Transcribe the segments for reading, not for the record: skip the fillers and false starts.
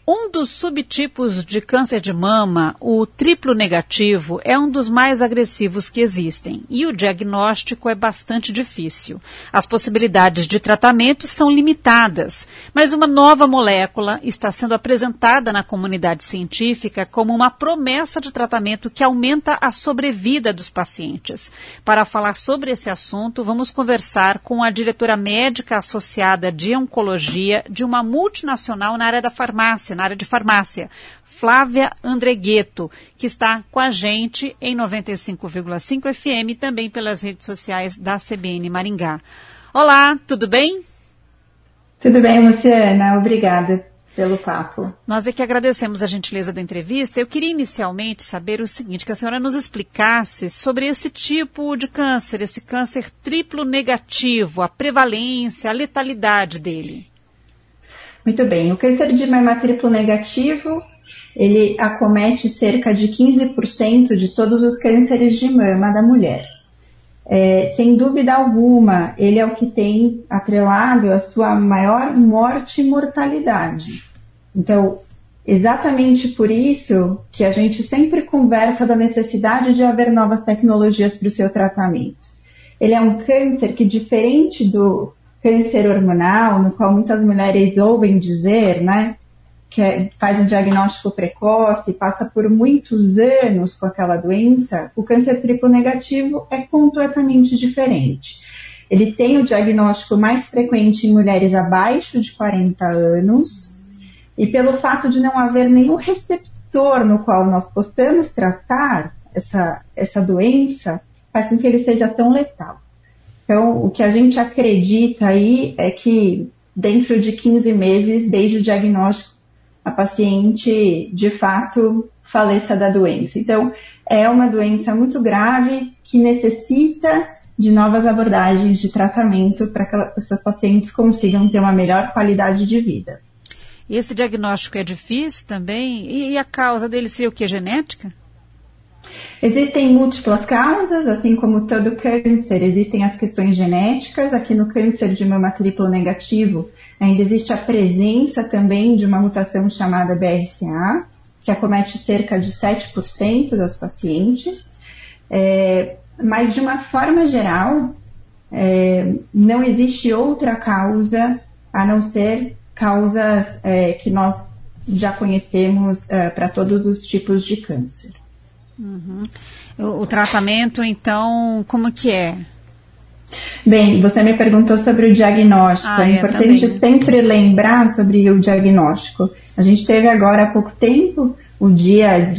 Um dos subtipos de câncer de mama, o triplo negativo, é um dos mais agressivos que existem e o diagnóstico é bastante difícil. As possibilidades de tratamento são limitadas, mas uma nova molécula está sendo apresentada na comunidade científica como uma promessa de tratamento que aumenta a sobrevida dos pacientes. Para falar sobre esse assunto, vamos conversar com a diretora médica associada de oncologia de uma multinacional na área de farmácia, Flávia Andreghetto, que está com a gente em 95,5 FM e também pelas redes sociais da CBN Maringá. Olá, tudo bem? Tudo bem, Luciana. Obrigada pelo papo. Nós é que agradecemos a gentileza da entrevista. Eu queria inicialmente saber o seguinte, que a senhora nos explicasse sobre esse tipo de câncer, esse câncer triplo negativo, a prevalência, a letalidade dele. Muito bem, o câncer de mama triplo negativo, ele acomete cerca de 15% de todos os cânceres de mama da mulher. Sem dúvida alguma, ele é o que tem atrelado a sua maior morte e mortalidade. Então, exatamente por isso que a gente sempre conversa da necessidade de haver novas tecnologias para o seu tratamento. Ele é um câncer que, diferente do câncer hormonal, no qual muitas mulheres ouvem dizer, né, que faz um diagnóstico precoce e passa por muitos anos com aquela doença, o câncer triplo negativo é completamente diferente. Ele tem o diagnóstico mais frequente em mulheres abaixo de 40 anos e pelo fato de não haver nenhum receptor no qual nós possamos tratar essa doença, faz com que ele seja tão letal. Então, o que a gente acredita aí é que dentro de 15 meses, desde o diagnóstico, a paciente, de fato, faleça da doença. Então, é uma doença muito grave que necessita de novas abordagens de tratamento para que essas pacientes consigam ter uma melhor qualidade de vida. E esse diagnóstico é difícil também? E a causa dele seria o quê? Genética? Existem múltiplas causas, assim como todo câncer, existem as questões genéticas. Aqui no câncer de mama triplo negativo, ainda existe a presença também de uma mutação chamada BRCA, que acomete cerca de 7% das pacientes. Mas, de uma forma geral, não existe outra causa a não ser causas que nós já conhecemos para todos os tipos de câncer. Uhum. O tratamento, então, como que é? Bem, você me perguntou sobre o diagnóstico. É importante sempre lembrar sobre o diagnóstico. A gente teve agora há pouco tempo o Dia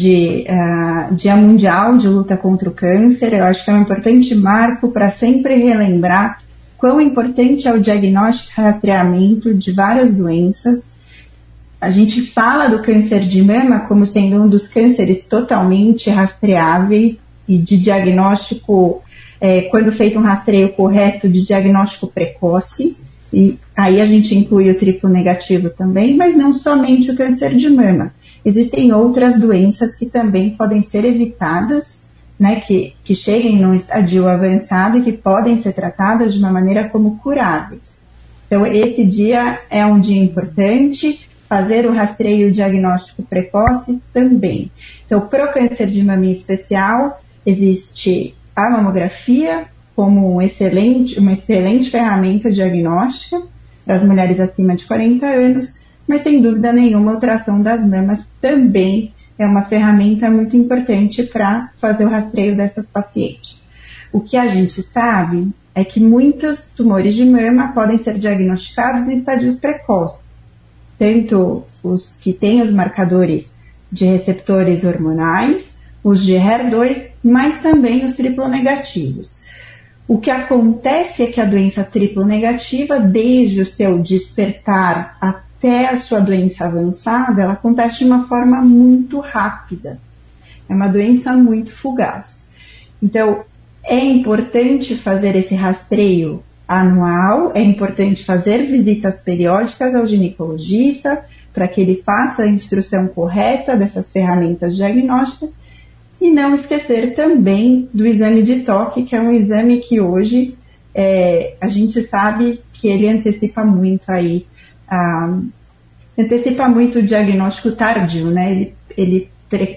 Mundial de Luta contra o Câncer. Eu acho que é um importante marco para sempre relembrar quão importante é o diagnóstico e rastreamento de várias doenças. A gente fala do câncer de mama como sendo um dos cânceres totalmente rastreáveis e de diagnóstico, quando feito um rastreio correto, de diagnóstico precoce. E aí a gente inclui o triplo negativo também, mas não somente o câncer de mama. Existem outras doenças que também podem ser evitadas, né, que cheguem num estadio avançado e que podem ser tratadas de uma maneira como curáveis. Então, esse dia é um dia importante. Fazer o rastreio diagnóstico precoce também. Então, para o câncer de mama em especial, existe a mamografia como uma excelente ferramenta diagnóstica para as mulheres acima de 40 anos, mas sem dúvida nenhuma a ultrassom das mamas também é uma ferramenta muito importante para fazer o rastreio dessas pacientes. O que a gente sabe é que muitos tumores de mama podem ser diagnosticados em estadios precoces. Tanto os que têm os marcadores de receptores hormonais, os de HER2, mas também os triplo negativos. O que acontece é que a doença triplo negativa, desde o seu despertar até a sua doença avançada, ela acontece de uma forma muito rápida. É uma doença muito fugaz. Então, é importante fazer esse rastreio anual, é importante fazer visitas periódicas ao ginecologista para que ele faça a instrução correta dessas ferramentas diagnósticas e não esquecer também do exame de toque, que é um exame que hoje a gente sabe que ele antecipa muito aí antecipa muito o diagnóstico tardio, né? Ele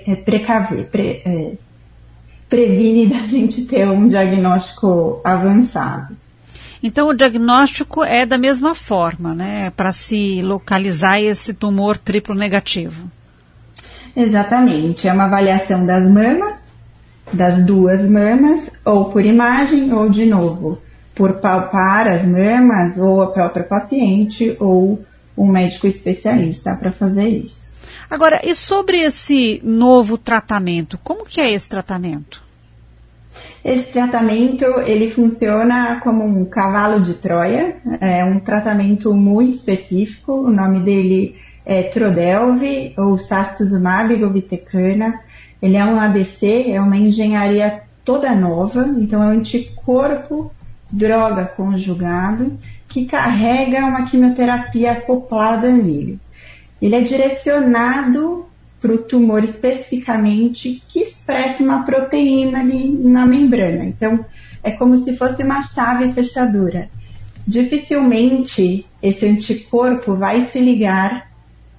previne da gente ter um diagnóstico avançado. Então, o diagnóstico é da mesma forma, né? Para se localizar esse tumor triplo negativo. Exatamente. É uma avaliação das mamas, das duas mamas, ou por imagem, ou de novo, por palpar as mamas, ou a própria paciente, ou um médico especialista para fazer isso. Agora, e sobre esse novo tratamento? Como que é esse tratamento? Esse tratamento, ele funciona como um cavalo de Troia, é um tratamento muito específico, o nome dele é Trodelvy, ou Sastuzumab govitecan. Ele é um ADC, é uma engenharia toda nova, então é um anticorpo droga conjugado que carrega uma quimioterapia acoplada nele. Ele é direcionado para o tumor especificamente que expressa uma proteína ali na membrana. Então, é como se fosse uma chave fechadura. Dificilmente esse anticorpo vai se ligar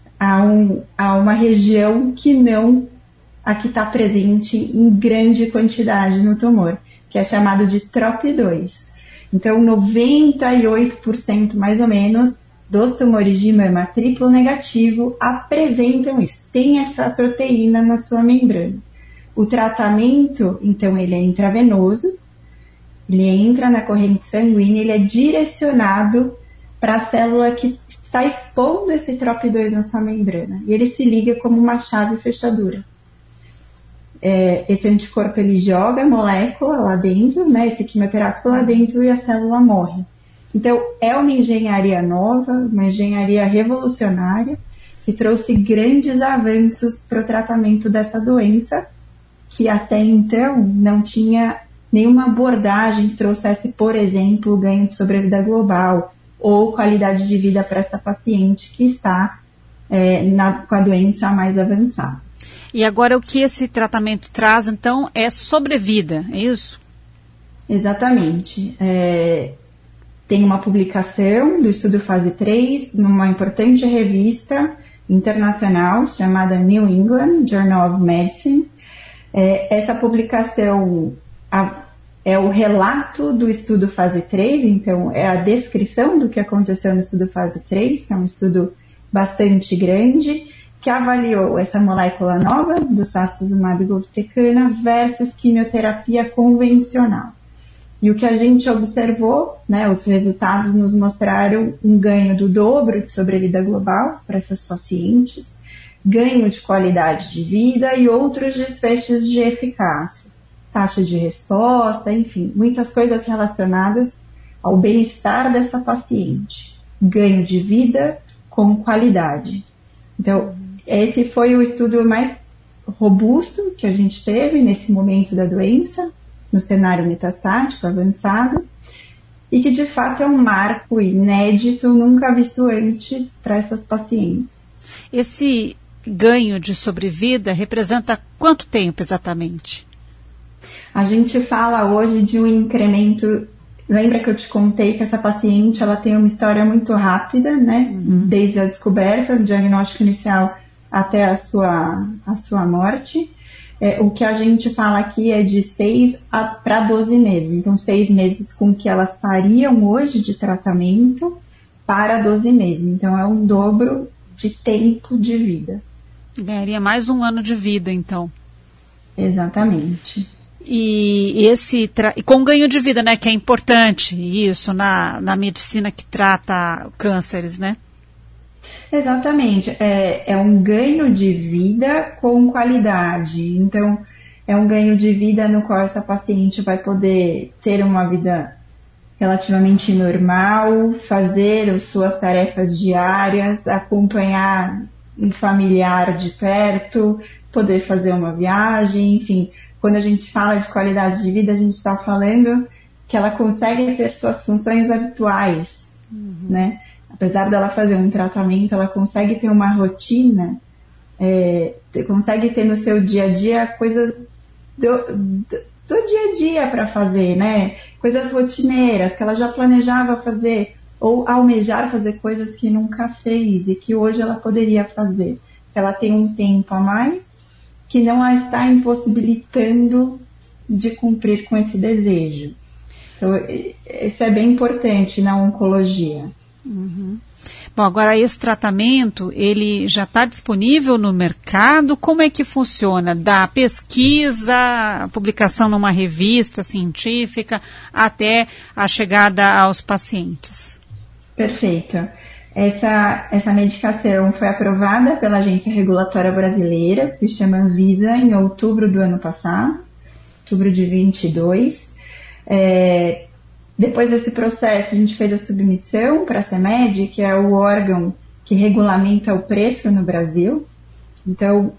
a uma região que não a que está presente em grande quantidade no tumor, que é chamado de TROP2. Então, 98% mais ou menos dos tumores de mama triplo negativo apresentam isso, tem essa proteína na sua membrana. O tratamento, então, ele é intravenoso, ele entra na corrente sanguínea, ele é direcionado para a célula que está expondo esse TROP2 na sua membrana, e ele se liga como uma chave fechadura. Esse anticorpo, ele joga a molécula lá dentro, né, esse quimioterápico lá dentro, e a célula morre. Então, é uma engenharia nova, uma engenharia revolucionária, que trouxe grandes avanços para o tratamento dessa doença, que até então não tinha nenhuma abordagem que trouxesse, por exemplo, ganho de sobrevida global ou qualidade de vida para essa paciente que está com a doença mais avançada. E agora o que esse tratamento traz, então, é sobrevida, é isso? Exatamente. Tem uma publicação do estudo fase 3 numa importante revista internacional chamada New England Journal of Medicine. Essa publicação é o relato do estudo fase 3, então é a descrição do que aconteceu no estudo fase 3, que é um estudo bastante grande, que avaliou essa molécula nova do Sastuzumab govitecan versus quimioterapia convencional. E o que a gente observou, né, os resultados nos mostraram um ganho do dobro de sobrevida global para essas pacientes, ganho de qualidade de vida e outros desfechos de eficácia, taxa de resposta, enfim, muitas coisas relacionadas ao bem-estar dessa paciente. Ganho de vida com qualidade. Então, esse foi o estudo mais robusto que a gente teve nesse momento da doença, no cenário metastático avançado, e que de fato é um marco inédito, nunca visto antes para essas pacientes. Esse ganho de sobrevida representa quanto tempo exatamente? A gente fala hoje de um incremento. Lembra que eu te contei que essa paciente ela tem uma história muito rápida, né? Desde a descoberta, do diagnóstico inicial até a sua morte. O que a gente fala aqui é de 6 para 12 meses. Então, 6 meses com que elas fariam hoje de tratamento para 12 meses. Então, é um dobro de tempo de vida. Ganharia mais um ano de vida, então. Exatamente. E com ganho de vida, né, que é importante isso na medicina que trata cânceres, né? Exatamente, é um ganho de vida com qualidade, então é um ganho de vida no qual essa paciente vai poder ter uma vida relativamente normal, fazer as suas tarefas diárias, acompanhar um familiar de perto, poder fazer uma viagem, enfim. Quando a gente fala de qualidade de vida, a gente está falando que ela consegue ter suas funções habituais, né? Apesar dela fazer um tratamento, ela consegue ter uma rotina, consegue ter no seu dia a dia coisas do dia a dia para fazer, né? Coisas rotineiras que ela já planejava fazer ou almejar fazer coisas que nunca fez e que hoje ela poderia fazer. Ela tem um tempo a mais que não a está impossibilitando de cumprir com esse desejo. Então, isso é bem importante na oncologia. Uhum. Bom, agora esse tratamento, ele já está disponível no mercado? Como é que funciona? Da pesquisa, a publicação numa revista científica, até a chegada aos pacientes? Perfeito. Essa medicação foi aprovada pela Agência Regulatória Brasileira, que se chama Anvisa, em outubro do ano passado, outubro de 22. Depois desse processo, a gente fez a submissão para a CEMED, que é o órgão que regulamenta o preço no Brasil. Então,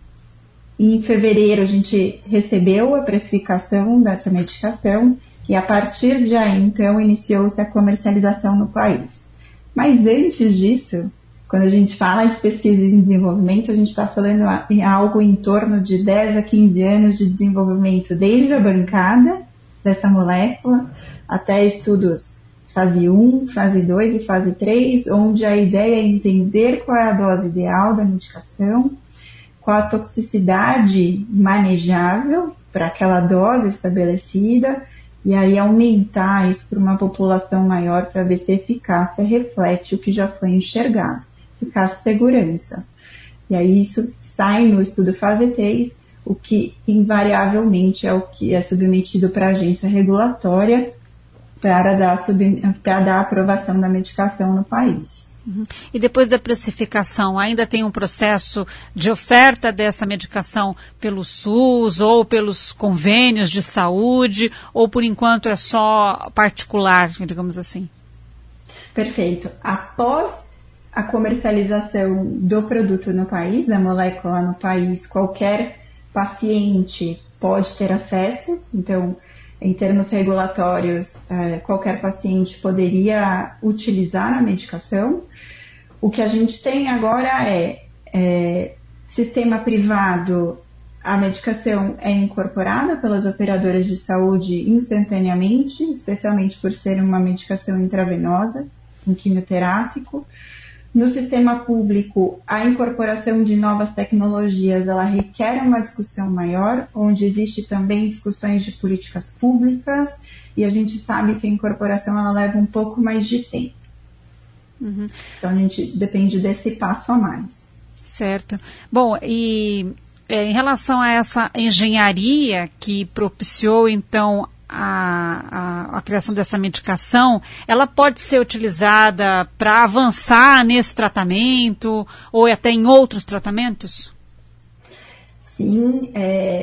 em fevereiro, a gente recebeu a precificação dessa medicação e, a partir de aí, então, iniciou-se a comercialização no país. Mas antes disso, quando a gente fala de pesquisa e desenvolvimento, a gente está falando em algo em torno de 10 a 15 anos de desenvolvimento, desde a bancada dessa molécula, até estudos fase 1, fase 2 e fase 3, onde a ideia é entender qual é a dose ideal da medicação, qual a toxicidade manejável para aquela dose estabelecida, e aí aumentar isso para uma população maior para ver se a eficácia reflete o que já foi enxergado, eficácia e segurança. E aí isso sai no estudo fase 3, o que invariavelmente é o que é submetido para a agência regulatória para dar a aprovação da medicação no país. Uhum. E depois da precificação, ainda tem um processo de oferta dessa medicação pelo SUS ou pelos convênios de saúde, ou por enquanto é só particular, digamos assim? Perfeito. Após a comercialização do produto no país, da molécula no país, qualquer paciente pode ter acesso. Então, em termos regulatórios, qualquer paciente poderia utilizar a medicação. O que a gente tem agora é sistema privado, a medicação é incorporada pelas operadoras de saúde instantaneamente, especialmente por ser uma medicação intravenosa, um quimioterápico. No sistema público, a incorporação de novas tecnologias, ela requer uma discussão maior, onde existe também discussões de políticas públicas, e a gente sabe que a incorporação ela leva um pouco mais de tempo. Uhum. Então, a gente depende desse passo a mais. Certo. Bom, e em relação a essa engenharia que propiciou, então, a criação dessa medicação, ela pode ser utilizada para avançar nesse tratamento ou até em outros tratamentos? Sim,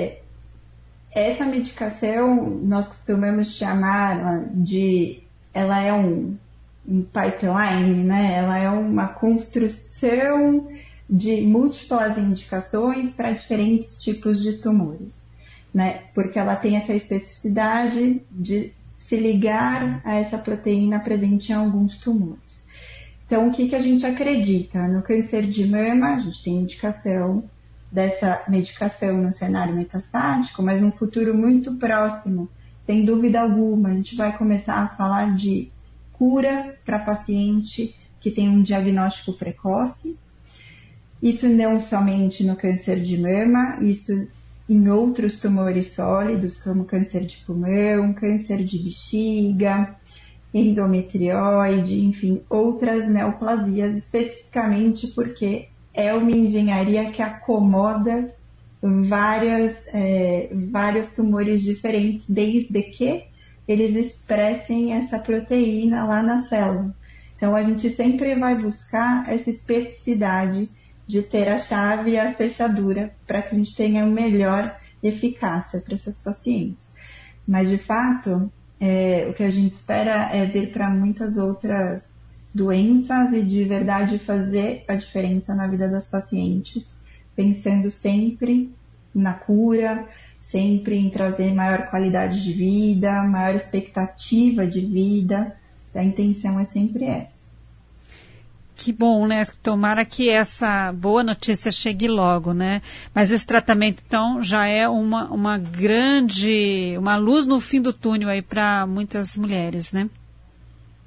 essa medicação nós costumamos chamar ela é um pipeline, né? Ela é uma construção de múltiplas indicações para diferentes tipos de tumores. Né, porque ela tem essa especificidade de se ligar a essa proteína presente em alguns tumores. Então, o que a gente acredita? No câncer de mama, a gente tem indicação dessa medicação no cenário metastático, mas num futuro muito próximo, sem dúvida alguma, a gente vai começar a falar de cura para paciente que tem um diagnóstico precoce. Isso não somente no câncer de mama, isso em outros tumores sólidos, como câncer de pulmão, câncer de bexiga, endometriose, enfim, outras neoplasias, especificamente porque é uma engenharia que acomoda vários tumores diferentes, desde que eles expressem essa proteína lá na célula. Então, a gente sempre vai buscar essa especificidade de ter a chave e a fechadura para que a gente tenha uma melhor eficácia para essas pacientes. Mas, de fato, o que a gente espera é vir para muitas outras doenças e de verdade fazer a diferença na vida das pacientes, pensando sempre na cura, sempre em trazer maior qualidade de vida, maior expectativa de vida. A intenção é sempre essa. Que bom, né? Tomara que essa boa notícia chegue logo, né? Mas esse tratamento, então, já é uma grande, uma luz no fim do túnel aí para muitas mulheres, né?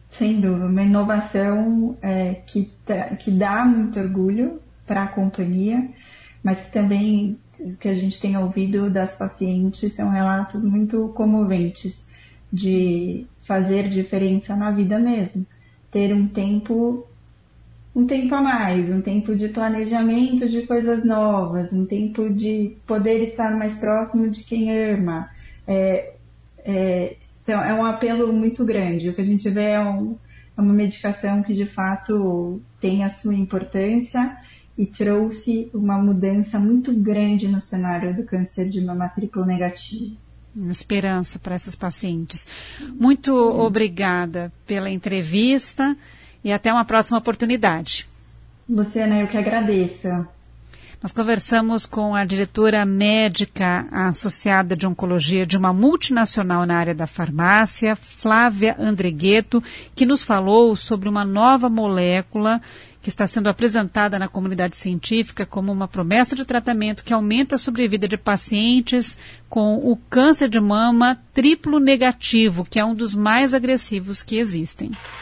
Sem dúvida, uma inovação que dá muito orgulho para a companhia, mas que também o que a gente tem ouvido das pacientes são relatos muito comoventes de fazer diferença na vida mesmo. Ter um tempo a mais, um tempo de planejamento de coisas novas, um tempo de poder estar mais próximo de quem ama. É um apelo muito grande. O que a gente vê é uma medicação que de fato tem a sua importância e trouxe uma mudança muito grande no cenário do câncer de mama triplo negativo. Esperança para essas pacientes. Muito obrigada pela entrevista e até uma próxima oportunidade. Luciana, eu que agradeço. Nós conversamos com a diretora médica associada de oncologia de uma multinacional na área da farmácia, Flávia Andreghetto, que nos falou sobre uma nova molécula que está sendo apresentada na comunidade científica como uma promessa de tratamento que aumenta a sobrevida de pacientes com o câncer de mama triplo negativo, que é um dos mais agressivos que existem.